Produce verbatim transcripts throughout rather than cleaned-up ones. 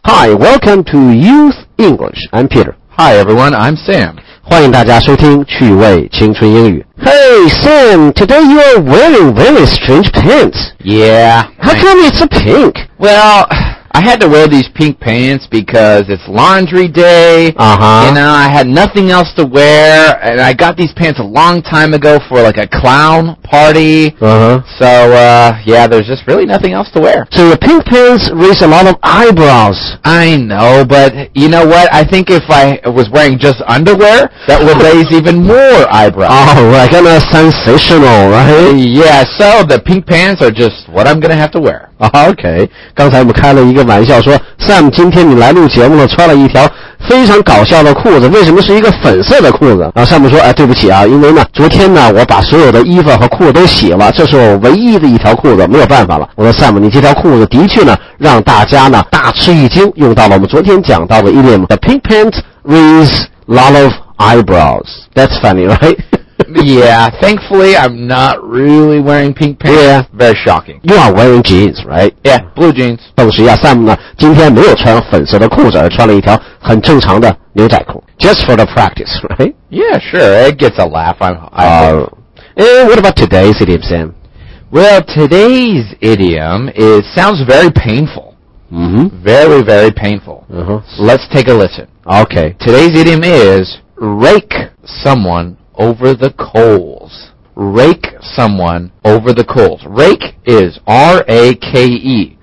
Hi, welcome to Youth English. I'm Peter. Hi everyone, I'm Sam. 欢迎大家收听趣味青春英语。Hey Sam, today you are wearing very strange pants. Yeah. How come it's a pink? Well, I had to wear these pink pants because it's laundry day. Uh-huh. You know, I had nothing else to wear, and I got these pants a long time ago for like a clown party. Uh-huh. So, uh, yeah, there's just really nothing else to wear. So the pink pants raise a lot of eyebrows. I know, but you know what? I think if I was wearing just underwear, that would raise even more eyebrows. Oh, right, kind of sensational, right? Yeah, so the pink pants are just what I'm gonna have to wear. OK, 刚才我们开了一个玩笑说 Sam 今天你来录节目了穿了一条非常搞笑的裤子，为什么是一个粉色的裤子？然后 Sam 说哎对不起啊，因为呢昨天呢我把所有的衣服和裤子都洗了，这是我唯一的一条裤子，没有办法了。我说 Sam 你这条裤子的确呢让大家呢大吃一惊，用到了我们昨天讲到的 idiom The pink pants raise lot of eyebrows. That's funny, right? Yeah, thankfully I'm not really wearing pink pants. Yeah. Very shocking. You are wearing jeans, right? Yeah, blue jeans. 但是呀 Sam 呢今天没有穿粉色的裤子，而穿了一条很正常的牛仔裤。Just for the practice, right? Yeah, sure. It gets a laugh. I'm, I Uh, and what about today's idiom, Sam? Well, today's idiom is sounds very painful. Mm-hmm. Very, very painful. Uh-huh. Let's take a listen. Okay. Today's idiom is rake someone over the coals. Rake someone over the coals. Rake is R A K E.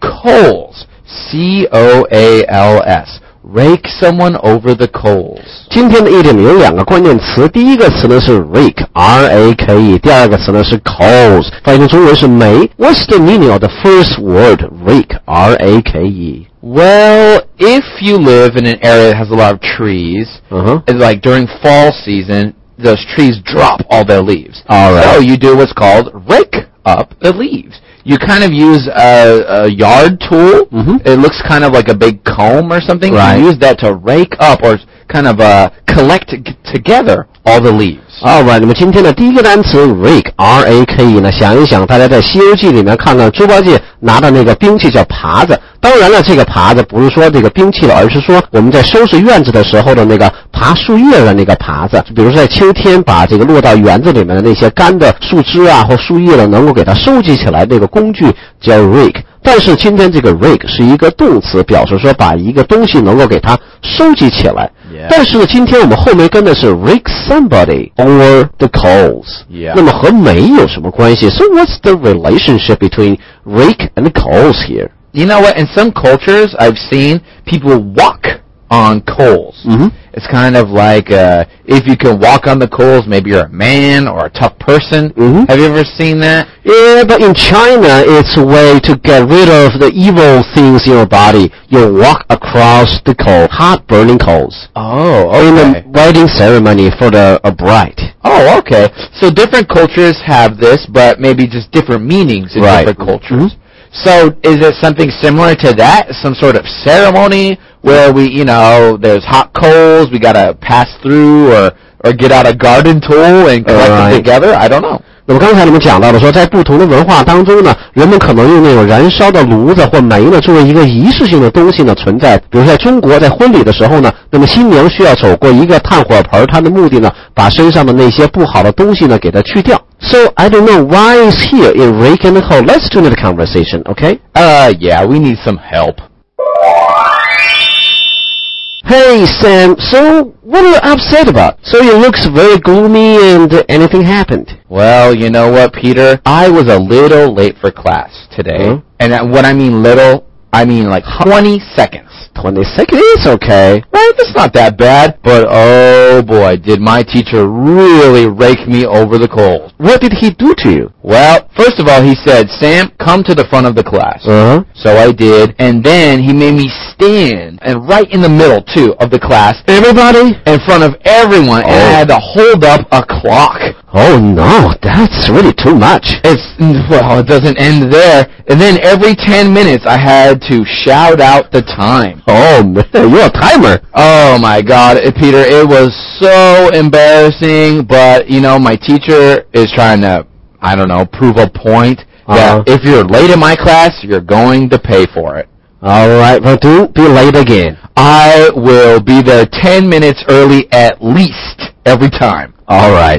Coals, C O A L S. Rake someone over the coals. 今天的 idiom 有两个关键词，第一个词呢是 rake, R A K E， 第二个词呢是 coals， 翻译成中文是煤。What's the meaning of the first word, rake, R A K E? Well, if you live in an area that has a lot of trees, Uh-huh. it's like during fall season, those trees drop all their leaves. All right. So you do what's called rake up the leaves. You kind of use a, a yard tool. Mm-hmm. It looks kind of like a big comb or something. Right. You use that to rake up or kind of uh, collect t- together all the leaves. Alright, 那么今天的第一个单词 rake, R A K E 呢，想一想大家在西游记里面看看猪八戒拿的那个兵器叫耙子，当然了这个耙子不是说这个兵器了，而是说我们在收拾院子的时候的那个爬树叶的那个耙子，比如说在秋天把这个落到园子里面的那些干的树枝啊或树叶呢能够给它收集起来，这个工具叫 rake。但是今天这个 rake 是一个动词，表示说把一个东西能够给它收集起来。 Yeah. 但是呢，今天我们后面跟的是 rake somebody over the coals. Yeah. 那么和煤有什么关系 ？So what's the relationship between rake and coals here? You know what? In some cultures, I've seen people walk on coals. Mm-hmm. It's kind of like uh, if you can walk on the coals, maybe you're a man or a tough person. Mm-hmm. Have you ever seen that? Yeah, but in China, it's a way to get rid of the evil things in your body. You walk across the coal, hot burning coals. Oh, In the wedding ceremony for the a bride. Oh, okay. So different cultures have this, but maybe just different meanings in Right. different cultures. Mm-hmm. So is it something similar to that? Some sort of ceremony where we, you know, there's hot coals, we gotta pass through or, or get out a garden tool and collect Right. them together? I don't know. 那么刚才我们讲到了说，在不同的文化当中呢，人们可能用那种燃烧的炉子或煤呢，作为一个仪式性的东西呢存在。比如在中国，在婚礼的时候呢，那么新娘需要走过一个炭火盆，它的目的呢，把身上的那些不好的东西呢给它去掉。So I don't know why is here in rake and coal. Let's tune into the conversation, okay? Uh, yeah, we need some help. Hey Sam, so what are you upset about? So it looks very gloomy and uh, anything happened. Well, you know what, Peter? I was a little late for class today. Hmm? And uh, when I mean little, I mean like twenty seconds. twenty seconds is okay. Right, that's not that bad. But oh boy, did my teacher really rake me over the coals. What did he do to you? Well, first of all, he said, Sam, come to the front of the class. Uh-huh. So I did, and then he made me stand, and right in the middle, too, of the class. Everybody? In front of everyone, and I had to hold up a clock. Oh no, that's really too much. It's, well, it doesn't end there. And then every ten minutes, I had to shout out the time. Oh man, you're a timer. Oh my God, it, Peter, it was so embarrassing, but, you know, my teacher is trying to, I don't know, prove a point that Uh-huh. if you're late in my class, you're going to pay for it. All right, but don't be late again. I will be there ten minutes early at least every time. All right.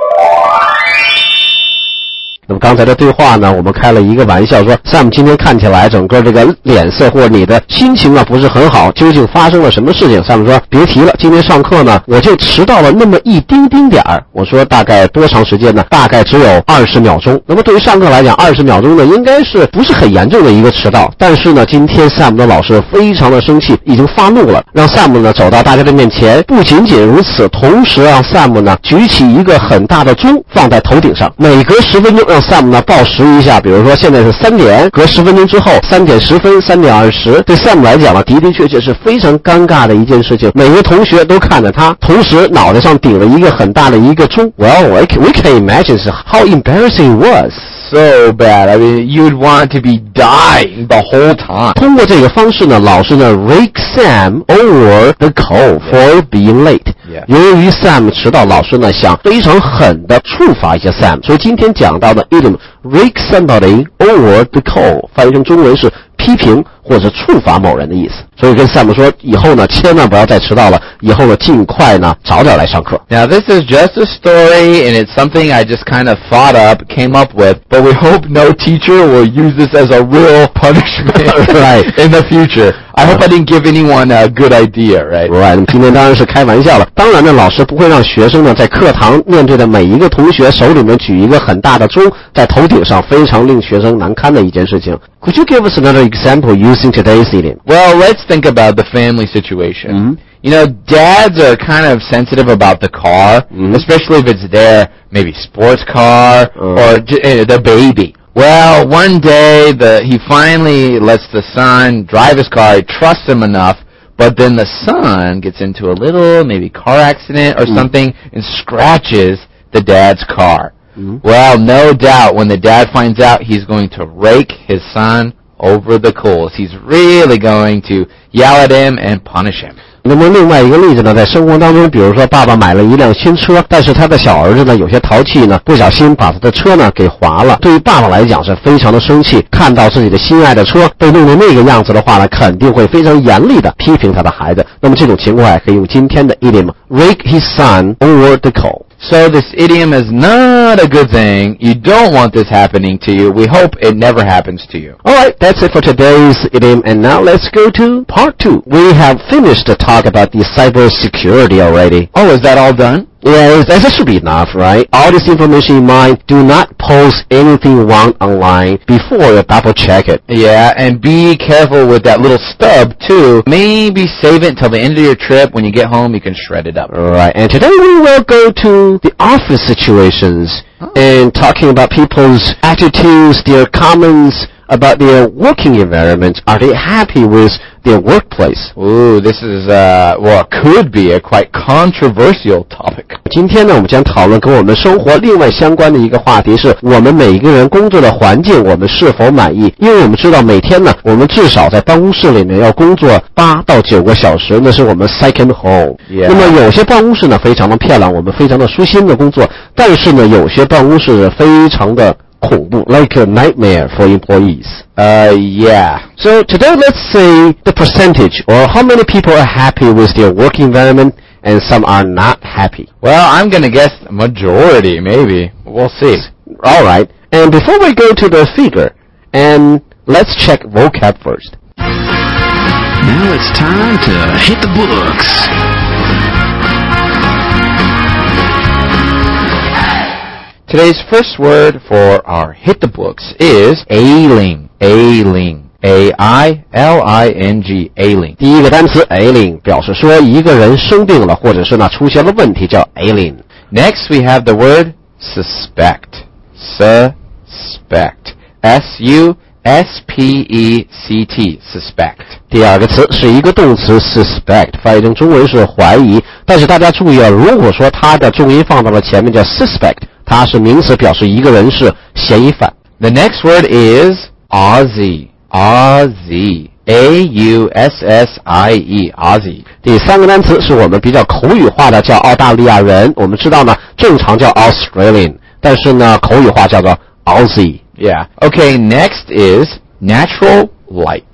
那么刚才的对话呢，我们开了一个玩笑，说 Sam 今天看起来整个这个脸色或者你的心情啊不是很好，究竟发生了什么事情？ Sam 说别提了，今天上课呢我就迟到了那么一丁丁点儿。我说大概多长时间呢？大概只有二十秒钟。那么对于上课来讲，二十秒钟呢应该是不是很严重的一个迟到，但是呢今天 Sam 的老师非常的生气，已经发怒了，让 Sam 呢走到大家的面前，不仅仅如此，同时让 Sam 呢举起一个很大的钟放在头顶上，每隔十分钟让 Sam 呢报时一下，比如说现在是三点，隔十分钟之后三点十分、三点二十。对 Sam 来讲呢，的的确确是非常尴尬的一件事情。每个同学都看着他，同时脑袋上顶了一个很大的一个钟。Well, we can, we can imagine how embarrassing it was. So bad. I mean, you'd want to be dying the whole time. 通过这个方式呢，老师呢 rake Sam over the coal for being late. Yeah. 由于 Sam 迟到，老师呢想非常狠的处罚一下 Sam， 所以今天讲到的 idiom rake somebody over the coal 翻译成中文是批评或者处罚某人的意思。所以跟 Sam 说，以后呢千万不要再迟到了，以后呢尽快呢早点来上课。 Now this is just a story and it's something I just kind of thought up, came up with, but we hope no teacher will use this as a real punishment right. in the future. I hope I didn't give anyone a good idea, right? Right. 今天当然是开玩笑了。当然呢，老师不会让学生呢在课堂面对的每一个同学手里面举一个很大的钟在头顶上，非常令学生难堪的一件事情。Could you give us another example using today's idiom? Well, let's think about the family situation. Mm-hmm. You know, dads are kind of sensitive about the car, mm-hmm. especially if it's their maybe sports car uh. or uh, the baby. Well, one day the he finally lets the son drive his car. He trusts him enough, but then the son gets into a little maybe car accident or mm-hmm. something and scratches the dad's car. Mm-hmm. Well, no doubt when the dad finds out, he's going to rake his son over the coals. He's really going to yell at him and punish him. 那么另外一个例子呢，在生活当中，比如说爸爸买了一辆新车，但是他的小儿子呢有些淘气呢，不小心把他的车呢给划了。对于爸爸来讲是非常的生气，看到自己的心爱的车被弄成那个样子的话呢，肯定会非常严厉的批评他的孩子。那么这种情况可以用今天的 idiom rake his son over the coal. So this idiom is not a good thing. You don't want this happening to you. We hope it never happens to you. Alright, that's it for today's idiom, and now let's go to part two. We have finished the talk about the cyber security already. Oh, is that all done? Yeah, that should be enough, right? All this information in mind, do not post anything wrong online before you double check it. Yeah, and be careful with that little stub too. Maybe save it until the end of your trip. When you get home, you can shred it up. Right, and today we will go to the office situations oh. and talking about people's attitudes, their comments about their working environment. Are they happy with their workplace? Ooh, this is, uh, well, could be a quite controversial topic. 今天呢，我们将讨论跟我们生活另外相关的一个话题，是我们每一个人工作的环境，我们是否满意？因为我们知道每天呢，我们至少在办公室里面要工作八到九个小时，那是我们 second home. Yeah. 那么有些办公室呢非常的漂亮，我们非常的舒心的工作，但是呢，有些办公室非常的恐怖 like a nightmare for employees. Uh, yeah. So today let's say the percentage or how many people are happy with their work environment and some are not happy. Well, I'm gonna guess majority, maybe. We'll see. Alright. And before we go to the figure, and let's check vocab first. Now it's time to hit the books. Today's first word for our hit the books is ailing. Ailing. A I L I N G. Ailing. 第一个单词 ailing 表示说一个人生病了，或者是呢出现了问题，叫 ailing. Next we have the word suspect. Suspect. S U S P E C T. Suspect. 第二个词是一个动词 suspect， 翻译成中文是怀疑，但是大家注意啊，如果说它的重音放到了前面叫 suspect， 它是名词，表示一个人是嫌疑犯。 The next word is Aussie. Aussie. A U S S I E. Aussie. 第三个单词是我们比较口语化的，叫澳大利亚人。我们知道呢，正常叫 Australian， 但是呢，口语化叫做 Aussie. Yeah. Okay, next is natural light.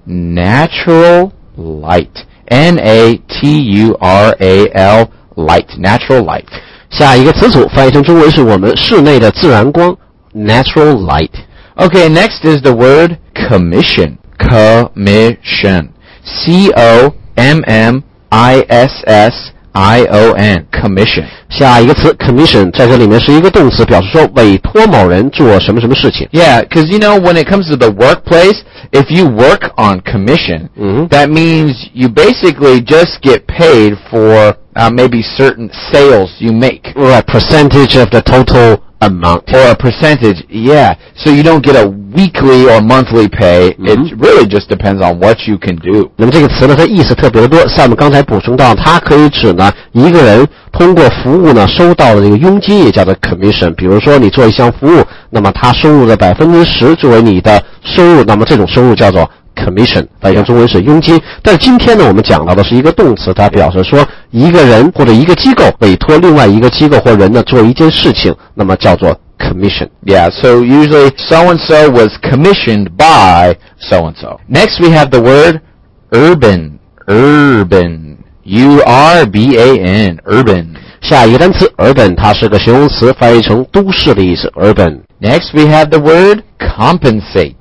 natural light. N A T U R A L, light, natural light. 下一个词组翻译成中文是我们室内的自然光 natural light. Okay, next is the word commission. Commission. C O M M I S S I O N. Commission. 下一个词 commission 在这里面是一个动词，表示说委托某人做什么什么事情。 Yeah, because you know, when it comes to the workplace, if you work on commission, Mhm. that means you basically just get paid for uh, maybe certain sales you make. Right, percentage of the total amount. Or a percentage, yeah. So you don't get a weekly or monthly pay. Mhm. It really just depends on what you can do. 那么这个词呢，它意思特别的多。像我们刚才补充到，它可以指呢一个人通过服务呢收到的这个佣金，也叫做 commission。比如说你做一项服务，那么他收入的百分之十作为你的收入，那么这种收入叫做 commission， 翻译成中文是佣金。但是今天呢，我们讲到的是一个动词，它表示说一个人或者一个机构委托另外一个机构或人呢做一件事情，那么叫做 commission. Yeah, so usually so-and-so was commissioned by so-and-so. Next we have the word urban. Urban. U R B A N. Urban. 下一个单词 urban， 它是个形容词，翻译成都市的意思 urban. Next we have the word compensate.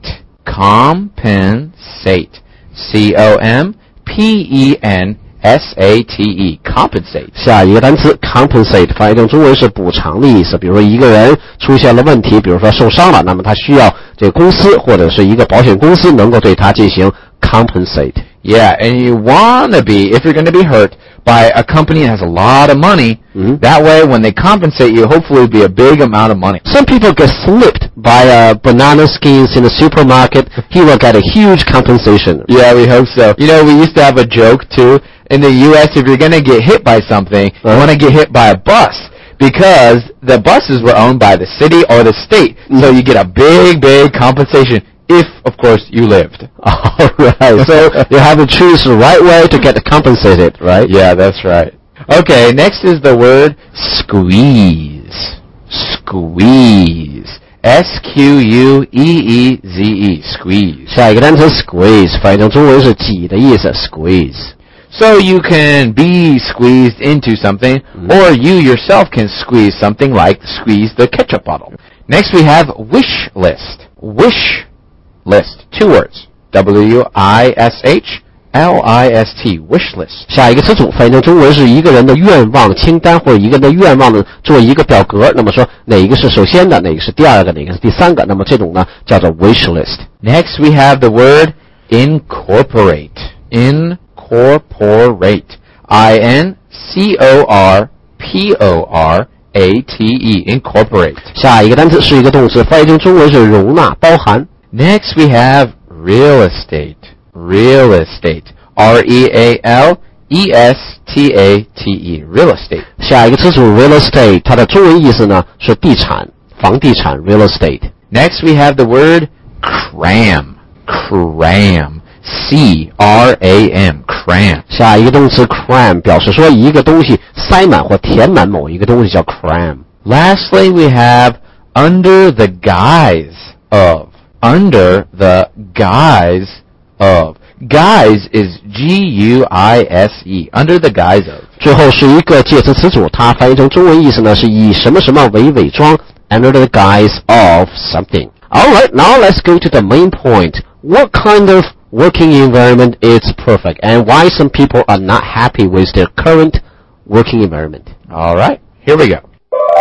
Compensate. C O M P E N S A T E. Compensate. 下一个单词 compensate 翻译成中文是补偿的意思。比如说一个人出现了问题，比如说受伤了，那么他需要这个公司或者是一个保险公司能够对他进行 compensate. Yeah, and you want to be, if you're going to be hurt by a company that has a lot of money, Mhm. that way when they compensate you, hopefully it'll be a big amount of money. Some people get slipped by uh, banana skins in the supermarket. He will get a huge compensation. Yeah, we hope so. You know, we used to have a joke too. In the U S, if you're going to get hit by something, you Uh-huh. want to get hit by a bus. Because the buses were owned by the city or the state. So you get a big, big compensation if, of course, you lived. All right. So you have to choose the right way to get compensated, right? Yeah, that's right. Okay, next is the word squeeze. Squeeze. S Q U E E Z E. Squeeze. 下一个单词 squeeze 翻译成中文是挤的意思 squeeze. So you can be squeezed into something, or you yourself can squeeze something like squeeze the ketchup bottle. Next we have wish list. Wish list. Two words. W I S H L I S T. Wish list. 下一个词组翻译成中文是一个人的愿望清单，或者一个人的愿望的做一个表格。那么说哪一个是首先的，哪个是第二个，哪个是第三个？那么这种呢叫做 wish list. Next we have the word incorporate. Incorporate. I N C O R P O R A T E. Incorporate. 下一个单词是一个动词，翻译成中文是容纳、包含。 Next we have real estate. Real estate. R E A L E S T A T E. Real estate. 下一个词组 real estate， 它的中文意思呢是地产、房地产 real estate。 Next we have the word cram. Cram. C R A M. Cram. 下一个动词 cram 表示说一个东西塞满或填满某一个东西叫 cram。 Lastly we have under the guise of. Under the guise of. Guise is G U I S E. Under the guise of. 最后是一个介词词组，它翻译成中文意思呢是以什么什么为伪装 under the guise of something. Alright, now let's go to the main point. What kind of working environment is perfect and why some people are not happy with their current working environment? Alright, here we go.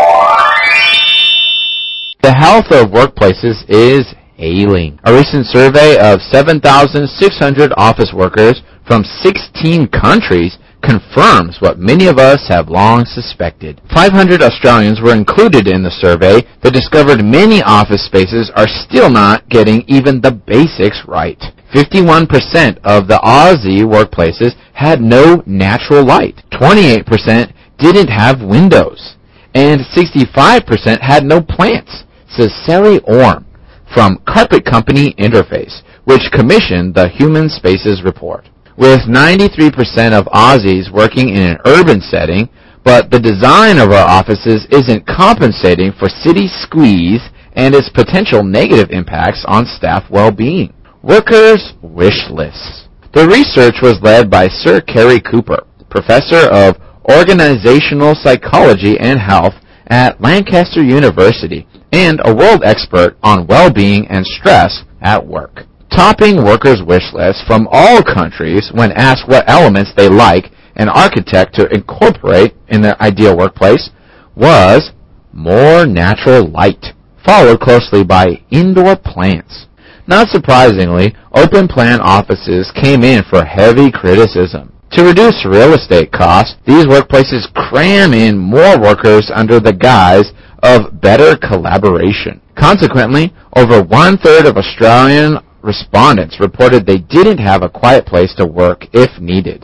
The health of workplaces is ailing. A recent survey of seven thousand six hundred office workers from sixteen countries confirms what many of us have long suspected. five hundred Australians were included in the survey that discovered many office spaces are still not getting even the basics right. fifty-one percent of the Aussie workplaces had no natural light. twenty-eight percent didn't have windows. And sixty-five percent had no plants, says Sally Orm from Carpet Company Interface, which commissioned the Human Spaces report. With ninety-three percent of Aussies working in an urban setting, but the design of our offices isn't compensating for city squeeze and its potential negative impacts on staff well-being. Workers' wish lists. The research was led by Sir Cary Cooper, professor of organizational psychology and health at Lancaster University and a world expert on well-being and stress at work. Topping workers' wish lists from all countries when asked what elements they like an architect to incorporate in their ideal workplace was more natural light, followed closely by indoor plants. Not surprisingly, open plan offices came in for heavy criticism. To reduce real estate costs, these workplaces cram in more workers under the guise of better collaboration. Consequently, over one-third of Australian respondents reported they didn't have a quiet place to work if needed.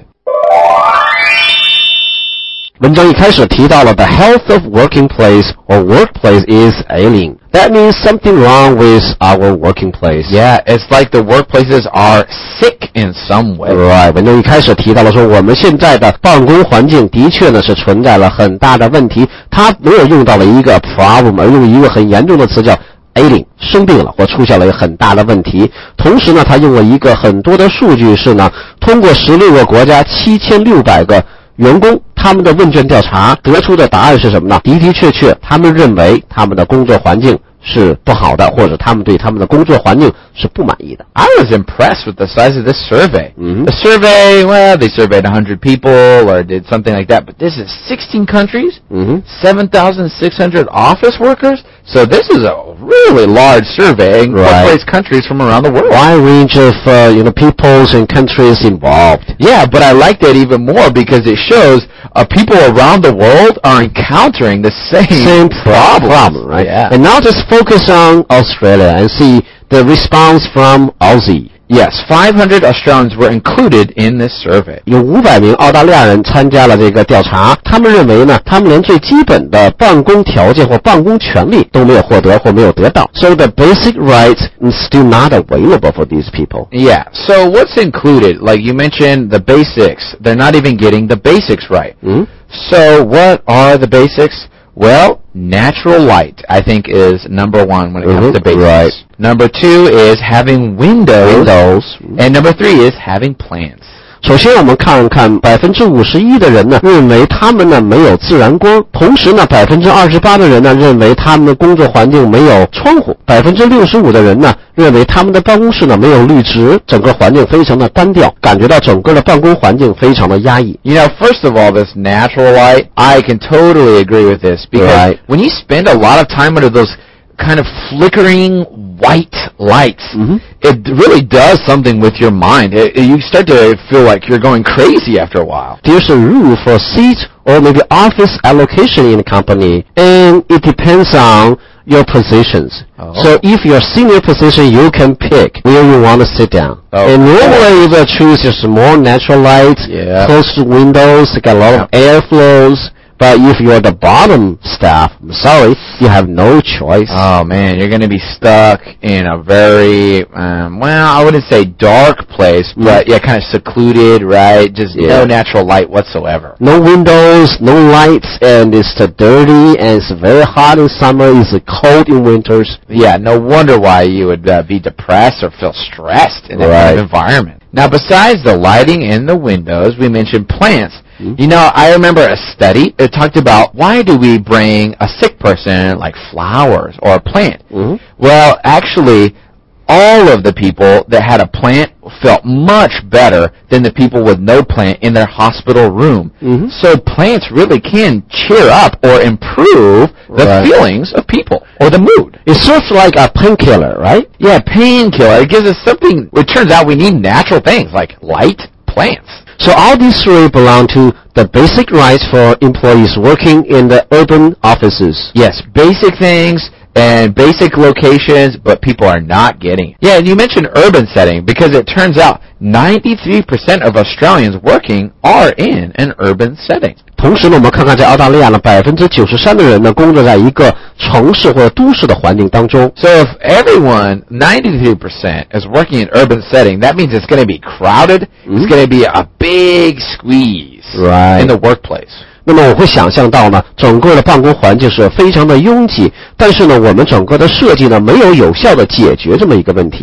文章一开始提到了 the health of working place or workplace is ailing. That means something wrong with our working place. Yeah, it's like the workplaces are sick in some way. Right. 文章一开始提到了说我们现在的办公环境的确呢是存在了很大的问题，他没有用到了一个 problem， 而用一个很严重的词叫ailing， 生病了或出现了一个很大的问题。同时呢他用了一个很多的数据是呢通过十六个国家七千六百个员工他们的问卷调查得出的答案是什么呢？的的确确他们认为他们的工作环境是不好的，或者他们对他们的工作环境是不满意的。 I was impressed with the size of this survey. Mm-hmm. The survey, well, they surveyed one hundred people or did something like that, but this is sixteen countries, mm-hmm. seven thousand six hundred office workers, so this is a really large survey and incorporates countries from around the world. Wide range of uh, you know, peoples and countries involved. Yeah, but I like that even more because it shows uh, people around the world are encountering the same, Same problem, problem, right? Yeah. And now just focus on Australia and see the response from Aussie. Yes, five hundred Australians were included in this survey. 有五百名澳大利亚人参加了这个调查，他们认为呢，他们连最基本的办公条件或办公权利都没有获得或没有得到。So the basic rights is still not available for these people. Yeah, so what's included? Like you mentioned the basics. They're not even getting the basics right. Mm-hmm. So what are the basics? Well, natural light, I think, is number one when it comes mm-hmm. to basics. Right. Number two is having windows. Windows. And number three is having plants. 首先我们看看 百分之五十一 的人呢认为他们呢没有自然光，同时呢 百分之二十八 的人呢认为他们的工作环境没有窗户， 百分之六十五 的人呢认为他们的办公室呢没有绿植，整个环境非常的单调，感觉到整个的办公环境非常的压抑。 You know, first of all, this natural light, I can totally agree with this because right. when you spend a lot of time under those kind of flickering white lights, mm-hmm. it really does something with your mind. It, it, you start to feel like you're going crazy after a while. There's a rule for seat or maybe office allocation in a company, and it depends on your positions. Oh. So if you're senior position, you can pick where you want to sit down. Oh. And normally the choose is more natural light, yeah. close to windows, got a lot of air flows. But if you're the bottom staff, I'm sorry, you have no choice. Oh man, you're going to be stuck in a very, um, well, I wouldn't say dark place, but yeah, kind of secluded, right? Just yeah. no natural light whatsoever. No windows, no lights, and it's uh, dirty, and it's very hot in summer, it's uh, cold in winters. Yeah, no wonder why you would uh, be depressed or feel stressed in that right. kind of environment. Now, besides the lighting in the windows, we mentioned plants. Mm-hmm. You know, I remember a study that talked about why do we bring a sick person like flowers or a plant? Mm-hmm. Well, actually, all of the people that had a plant felt much better than the people with no plant in their hospital room. Mm-hmm. So plants really can cheer up or improve the right. feelings of people or the mood. It serves like a painkiller, right? Yeah, painkiller. It gives us something. It turns out we need natural things like light, plants. So all these three belong to the basic rights for employees working in the urban offices. Yes, basic things and basic locations, but people are not getting it. Yeah, and you mentioned urban setting because it turns out ninety-three percent of Australians working are in an urban setting. 同时呢，我们看看在澳大利亚呢， 百分之九十三 的人呢工作在一个城市或者都市的环境当中。 So if everyone, ninety-three percent, is working in urban setting, that means it's going to be crowded. Mm-hmm. It's going to be a big squeeze right. in the workplace. 那么我会想象到呢，整个的办公环境是非常的拥挤，但是呢，我们整个的设计呢，没有有效的解决这么一个问题。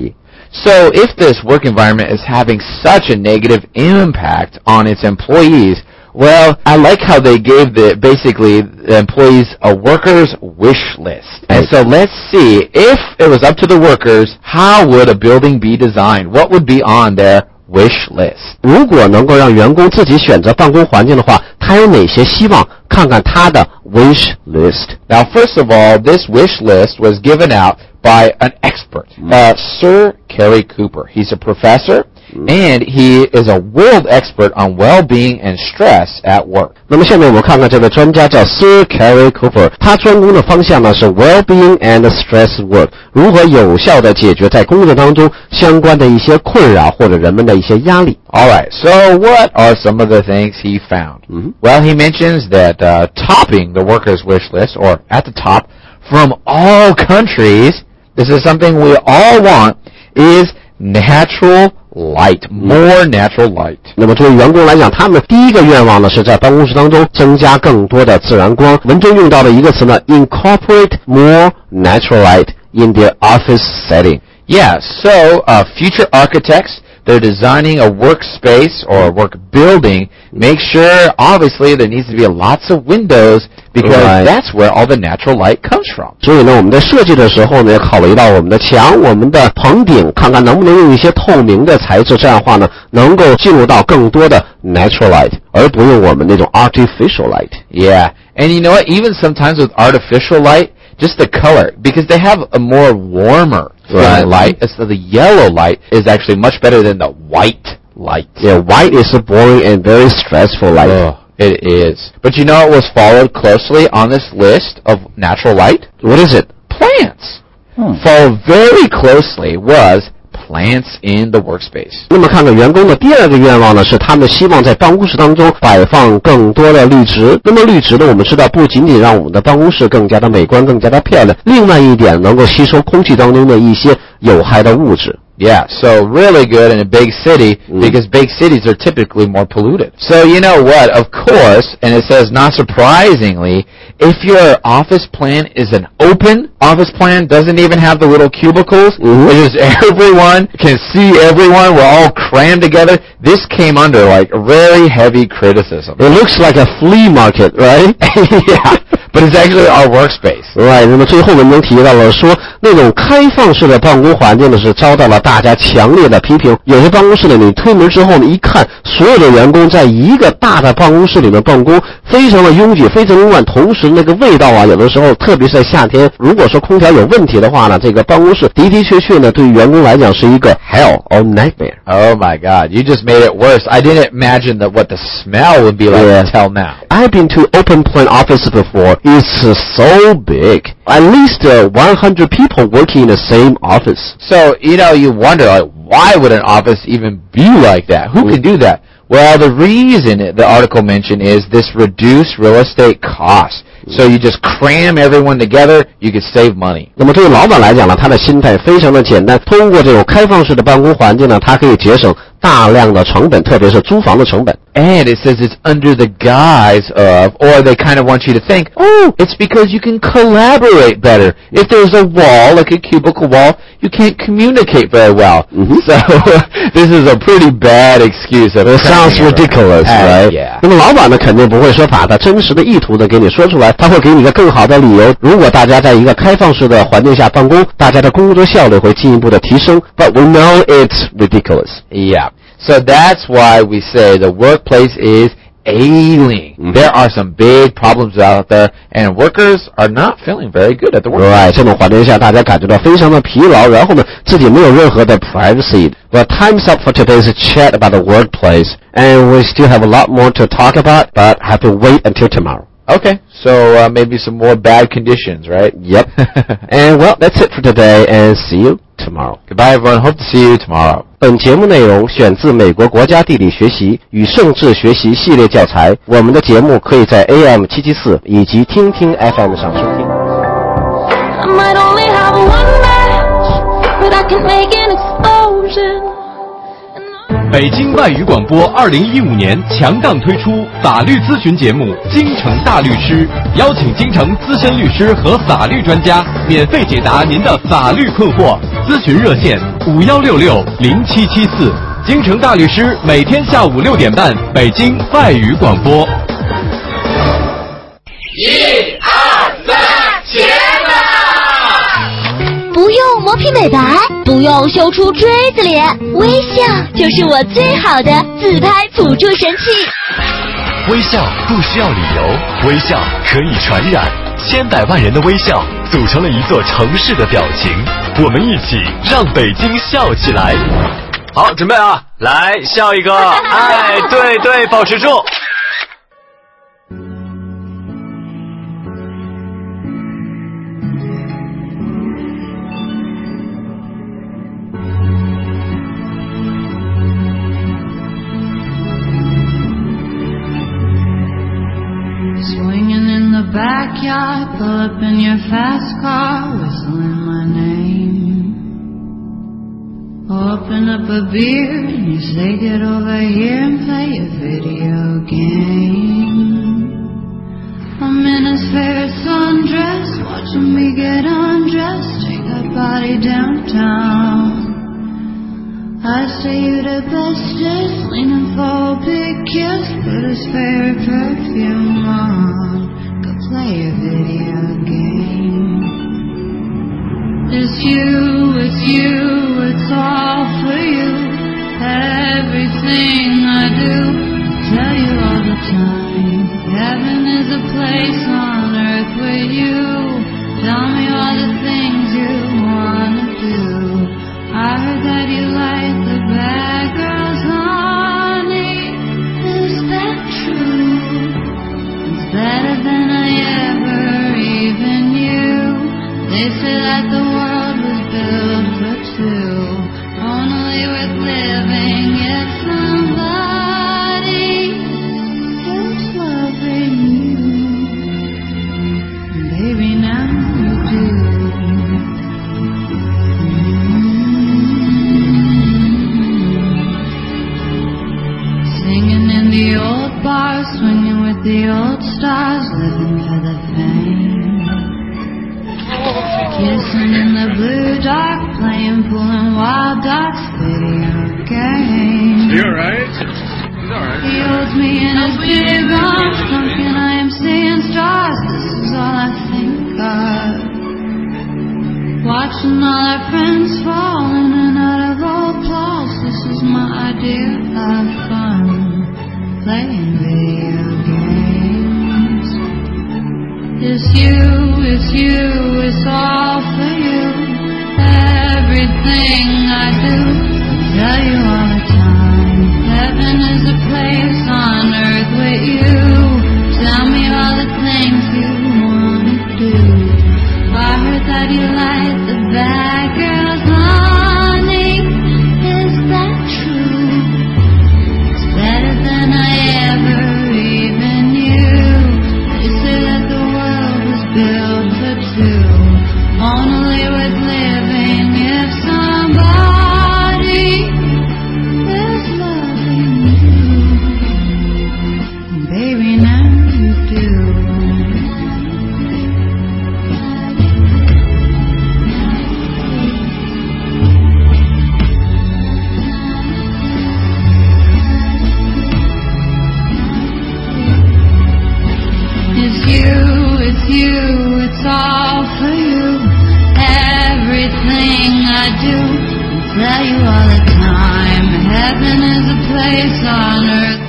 So if this work environment is having such a negative impact on its employees, well, I like how they gave the basically the employees a workers' wish list. And so let's see, if it was up to the workers, how would a building be designed? What would be on their wish list? 如果能够让员工自己选择办公环境的话，他有哪些希望？看看他的 wish list. Now, first of all, this wish list was given out by an expert, uh, Sir Cary Cooper. He's a professor, and he is a world expert on well-being and stress at work. 那么下面我们看看这位专家叫 Sir Cary Cooper， 他专攻的方向呢是 well-being and stress work， 如何有效地解决在工作当中相关的一些困扰或者人们的一些压力。 Alright, so what are some of the things he found? Mm-hmm. Well, he mentions that uh, topping the workers' wish list, or at the top, from all countries, this is something we all want, is natural light, more natural light. 那么对于员工来讲，他们第一个愿望呢是在办公室当中增加更多的自然光。文中用到的一个词呢 ，incorporate more natural light in their office setting. Yeah, so uh, future architects, they're designing a workspace or a work building. Make sure, obviously, there needs to be lots of windows because Right. that's where all the natural light comes from. 所以呢，我们在设计的时候呢，要考虑到我们的墙、我们的棚顶，看看能不能用一些透明的材质，这样的话呢，能够进入到更多的 natural light， 而不用我们那种 artificial light. Yeah, and you know what? Even sometimes with artificial light, just the color, because they have a more warmer Right. light, so the yellow light is actually much better than the white light. Yeah, white is a boring and very stressful light. Oh, it is. But you know what was followed closely on this list of natural light? What is it? Plants. Hmm. Followed very closely was plants in the workspace. 那么看看员工的第二个愿望呢，是他们希望在办公室当中摆放更多的绿植。那么绿植呢，我们知道不仅仅让我们的办公室更加的美观、更加的漂亮，另外一点能够吸收空气当中的一些有害的物质。 Yeah, so really good in a big city Mm. because big cities are typically more polluted. So you know what, of course, and it says not surprisingly, if your office plan is an open office plan, doesn't even have the little cubicles, Mm-hmm. which is everyone can see everyone, we're all crammed together, this came under like very heavy criticism. It looks like a flea market, right? Yeah, but it's actually our workspace. Right. 那么最后文中提到了说，那种开放式的办公环境呢是遭到了大家强烈的批评。有些办公室呢，你推门之后呢，一看所有的员工在一个大的办公室里面办公，非常的拥挤，非常的乱，同时那个味道啊，有的时候特别是在夏天，如果说空调有问题的话呢，这个办公室的的确确呢，对于员工来讲是一个 hell or nightmare. Oh my God, you just made it worse. I didn't imagine that what the smell would be like Yeah. until now. I've been to open plan office before. It's uh, so big. At least uh, one hundred people working in the same office. So, you know, you wonder, like, why would an office even be like that? Who can do that? Well, the reason the article mentioned is this reduced real estate costs. So you just cram everyone together, you could save money. 那么对于老板来讲呢，他的心态非常的简单，通过这种开放式的办公环境呢，他可以节省大量的成本，特别是租房的成本。 And it says it's under the guise of, or they kind of want you to think, oh, it's because you can collaborate better. If there's a wall, like a cubicle wall, you can't communicate very well. Mm-hmm. So this is a pretty bad excuse. Of It sounds cramming everyone. ridiculous, Uh, right? Yeah. 那么老板呢，肯定不会说把他真实的意图的给你说出来，他会给你一个更好的理由。如果大家在一个开放式的环境下办公，大家的工作效率会进一步的提升。But we know it's ridiculous. Yeah. So that's why we say the workplace is ailing. Mm-hmm. There are some big problems out there, and workers are not feeling very good at the workplace. Right， 这种环境下，大家感觉到非常的疲劳，然后呢，自己没有任何的 privacy. But time's up for today's chat about the workplace, and we still have a lot more to talk about, but have to wait until tomorrow. Okay, so uh, maybe some more bad conditions, right? Yep. And well, that's it for today, and see you tomorrow. Goodbye, everyone. Hope to see you tomorrow. 本节目内容选自美国国家地理学习与政治学习系列教材。我们的节目可以在 A M 七七四以及听听 F M 上收听。 I might only have one match, but I can make an explosion. And I 北京外语广播二零一五年强档推出法律咨询节目《京城大律师》，邀请京城资深律师和法律专家免费解答您的法律困惑。咨询热线五幺六六零七七四。京城大律师每天下午六点半，北京外语广播。 一二三，起啦！ 不用磨皮美白，不用修出锥子脸，微笑就是我最好的自拍辅助神器。 微笑不需要理由，微笑可以传染，千百万人的微笑组成了一座城市的表情，我们一起让北京笑起来。 好，准备啊，来笑一个，哎，对对，保持住。 Swinging in the backyard, pull up in your fast car, whistling my name. Open up a beer and you say get over here and play a video game. I'm in his favorite sundress, watching me get undressed, take that body downtown. I say you the bestest, leaning for a big kiss, put his favorite perfume on, go play a video game. It's you, it's you, it's all for you. Everything I do, tell you all the time. Heaven is a place on earth with you. Tell me all the things you wanna do. I heard that you like the bad girls, honey. Is that true? It's better than I ever even knew. They say that the world was built for two, only worth living if somebody is loving you. Baby, now you do. Mm-hmm. Singing in the old bars, swinging with the old stars, living for the fame. Kissing in the blue dark, playing pool and wild dogs, video games. You alright? He's alright. He holds me in his big arms, thinking I am seeing stars. This is all I think of. Watching all our friends fall in and out of old clothes. This is my idea of fun, playing video games. It's you, it's you, it's all for you. Everything I do, I tell you all the time. Heaven is a place on earth with you. Tell me all the things you wanna do. I heard that you like the bad girls, honey. Is that true? It's better than I ever even knew. They say that the world was built for two, only worth living if somebody is loving you. Baby, now you do. It's you, it's you, it's all for you. Everything I do, I tell you all the time. Heaven is a place on earth